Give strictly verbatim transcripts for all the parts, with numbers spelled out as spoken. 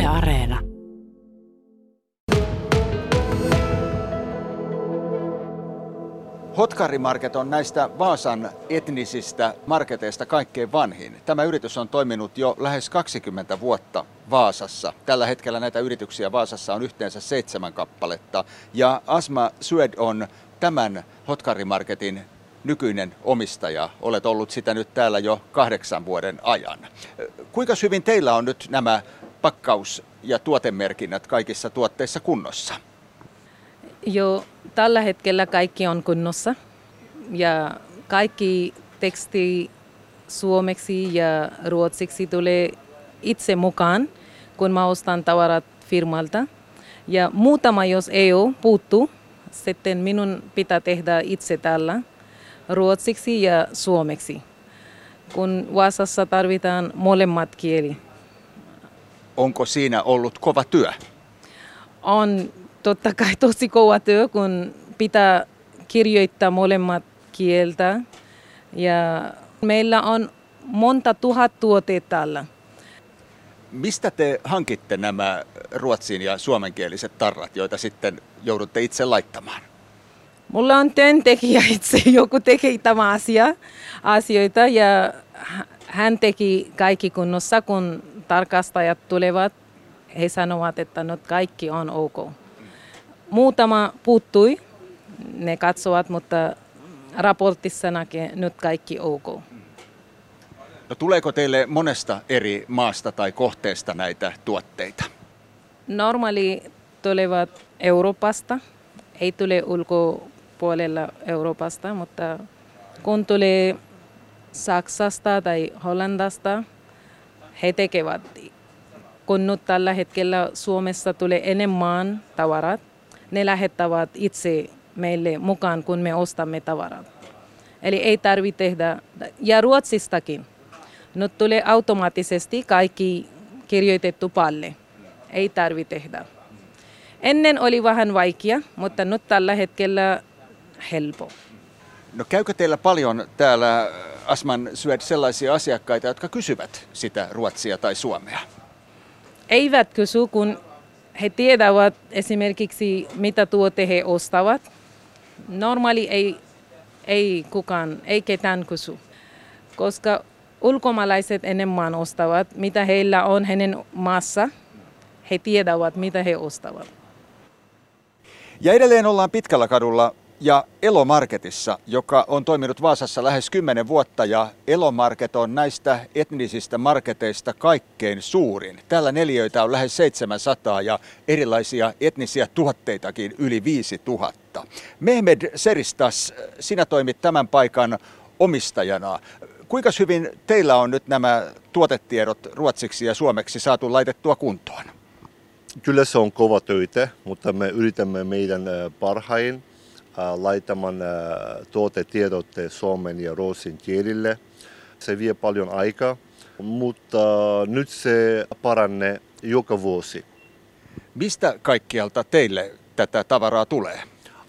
Areena. Hotkari Market on näistä Vaasan etnisistä marketeista kaikkein vanhin. Tämä yritys on toiminut jo lähes kaksikymmentä vuotta Vaasassa. Tällä hetkellä näitä yrityksiä Vaasassa on yhteensä seitsemän kappaletta. Ja Asma Sued on tämän Hotkari Marketin nykyinen omistaja. Olet ollut sitä nyt täällä jo kahdeksan vuoden ajan. Kuinka hyvin teillä on nyt nämä pakkaus- ja tuotemerkinnät kaikissa tuotteissa kunnossa? Jo tällä hetkellä kaikki on kunnossa ja kaikki teksti suomeksi ja ruotsiksi tulee itse mukaan, kun mä ostan tavarat firmalta. Ja muutama, jos ei ole, puuttuu, sitten minun pitää tehdä itse täällä ruotsiksi ja suomeksi, kun Vaasassa tarvitaan molemmat kieli. Onko siinä ollut kova työ? On totta kai tosi kova työ, kun pitää kirjoittaa molemmat kieltä. Ja meillä on monta tuhat tuotteita täällä. Mistä te hankitte nämä ruotsin- ja suomenkieliset tarrat, joita sitten joudutte itse laittamaan? Mulla on työntekijä itse, joku teki tämä asia, asioita ja hän teki kaikki kunnossa, kun tarkastajat tulevat. He sanovat, että nyt kaikki on ok. Muutama puuttui, ne katsovat, mutta raportissa näkee nyt kaikki ok. No, tuleeko teille monesta eri maasta tai kohteesta näitä tuotteita? Normaali tulevat Euroopasta, ei tule ulkopuolella Euroopasta, mutta kun tulee Saksasta tai Hollandasta, he tekevät. Kun nyt tällä hetkellä Suomessa tulee enemmän tavarat, ne lähettävät itse meille mukaan, kun me ostamme tavarat. Eli ei tarvitse tehdä, ja Ruotsistakin. Nyt tulee automaattisesti kaikki kirjoitettu palle. Ei tarvitse tehdä. Ennen oli vähän vaikea, mutta nyt tällä hetkellä helppo. No, käykö teillä paljon täällä Asman Sued sellaisia asiakkaita, jotka kysyvät sitä ruotsia tai suomea? Eivät kysy, kun he tietävät esimerkiksi mitä tuote he ostavat. Normaali ei, ei kukaan, ei ketään kysy, koska ulkomaalaiset enemmän ostavat, mitä heillä on hänen maassa. He tietävät, mitä he ostavat. Ja edelleen ollaan Pitkällä kadulla ja Elo Marketissa, joka on toiminut Vaasassa lähes kymmenen vuotta, ja Elo Market on näistä etnisistä marketeista kaikkein suurin. Täällä neliöitä on lähes seitsemänsataa ja erilaisia etnisiä tuotteitakin yli viisituhatta. Mehmed Seristas, sinä toimit tämän paikan omistajana. Kuinka hyvin teillä on nyt nämä tuotetiedot ruotsiksi ja suomeksi saatu laitettua kuntoon? Kyllä se on kova töitä, mutta me yritämme meidän parhain laitamaan tuotetiedot suomen ja ruotsin kielille. Se vie paljon aikaa, mutta nyt se paranee joka vuosi. Mistä kaikkialta teille tätä tavaraa tulee?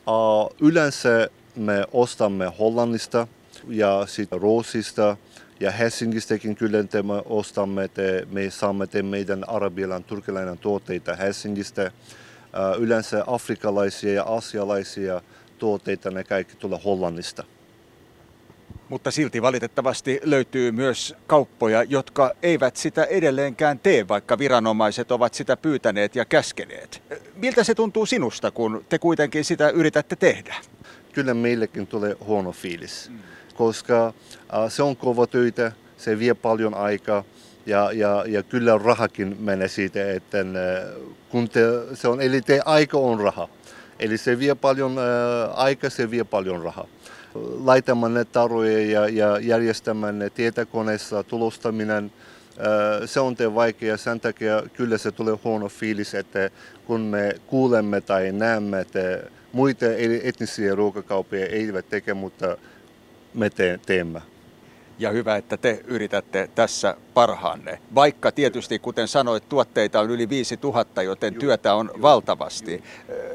Yleensä me ostamme Hollannista ja sitten Ruotsista ja Helsingistäkin kyllä me ostamme, että me saamme meidän arabialainen turkilainen tuotteita Helsingistä. Yleensä afrikalaisia ja asialaisia tuotteita, ne kaikki tulee Hollannista. Mutta silti valitettavasti löytyy myös kauppoja, jotka eivät sitä edelleenkään tee, vaikka viranomaiset ovat sitä pyytäneet ja käskeneet. Miltä se tuntuu sinusta, kun te kuitenkin sitä yritätte tehdä? Kyllä meillekin tulee huono fiilis, mm. koska se on kova töitä, se vie paljon aikaa ja, ja, ja kyllä rahakin menee siitä, että kun te, se on, eli te aika on raha. Eli se vie paljon äh, aikaa, se vie paljon rahaa. Laitamaan ne taroja ja, ja järjestämään ne tietokoneessa tulostaminen, äh, se on te vaikea. Sen takia kyllä se tulee huono fiilis, että kun me kuulemme tai näemme, että muita etnisiä ruokakauppoja eivät teke, mutta me te- teemme. Ja hyvä, että te yritätte tässä parhaanne. Vaikka tietysti, kuten sanoit, tuotteita on yli viisituhatta, joten työtä on valtavasti.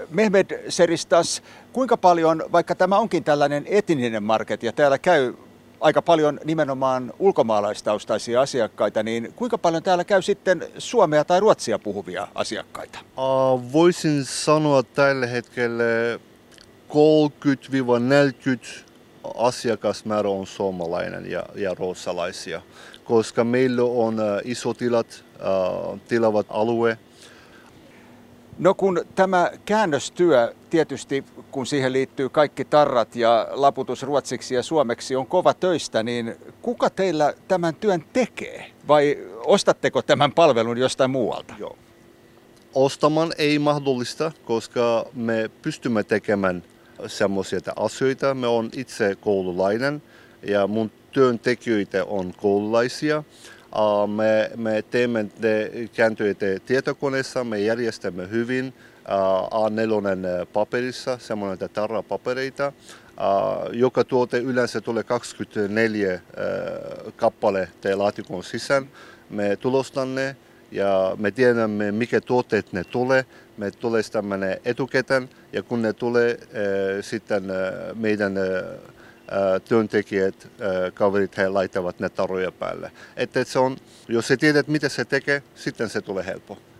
Mehmed Seristas, kuinka paljon, vaikka tämä onkin tällainen etninen market ja täällä käy aika paljon nimenomaan ulkomaalaistaustaisia asiakkaita, niin kuinka paljon täällä käy sitten suomea tai ruotsia puhuvia asiakkaita? Uh, voisin sanoa tällä hetkellä kolmekymmentä neljäkymmentä asiakasmäärä on suomalainen ja, ja ruotsalaisia, koska meillä on uh, isotilat, uh, tilavat alue. No kun tämä käännöstyö tietysti, kun siihen liittyy kaikki tarrat ja laputus ruotsiksi ja suomeksi on kova töistä, niin kuka teillä tämän työn tekee? Vai ostatteko tämän palvelun jostain muualta? Joo. Ostamaan ei mahdollista, koska me pystymme tekemään semmoisia asioita. Me on itse koululainen ja mun työntekijöitä on koululaisia. Me, me teemme ne kääntöjä tietokoneessa, me järjestämme hyvin A neljä paperissa, semmoinen tarrapapereita. Joka tuote yleensä tulee kaksikymmentäneljä kappale laatikon sisään. Me tulostamme ja me tiedämme, mikä tuotteet ne tulee. Me tulostamme ne etukäteen ja kun ne tulee, sitten meidän työntekijät, kaverit, he laittavat ne taroja päälle. Että se on, jos sä tiedät, mitä se tekee, sitten se tulee helppo.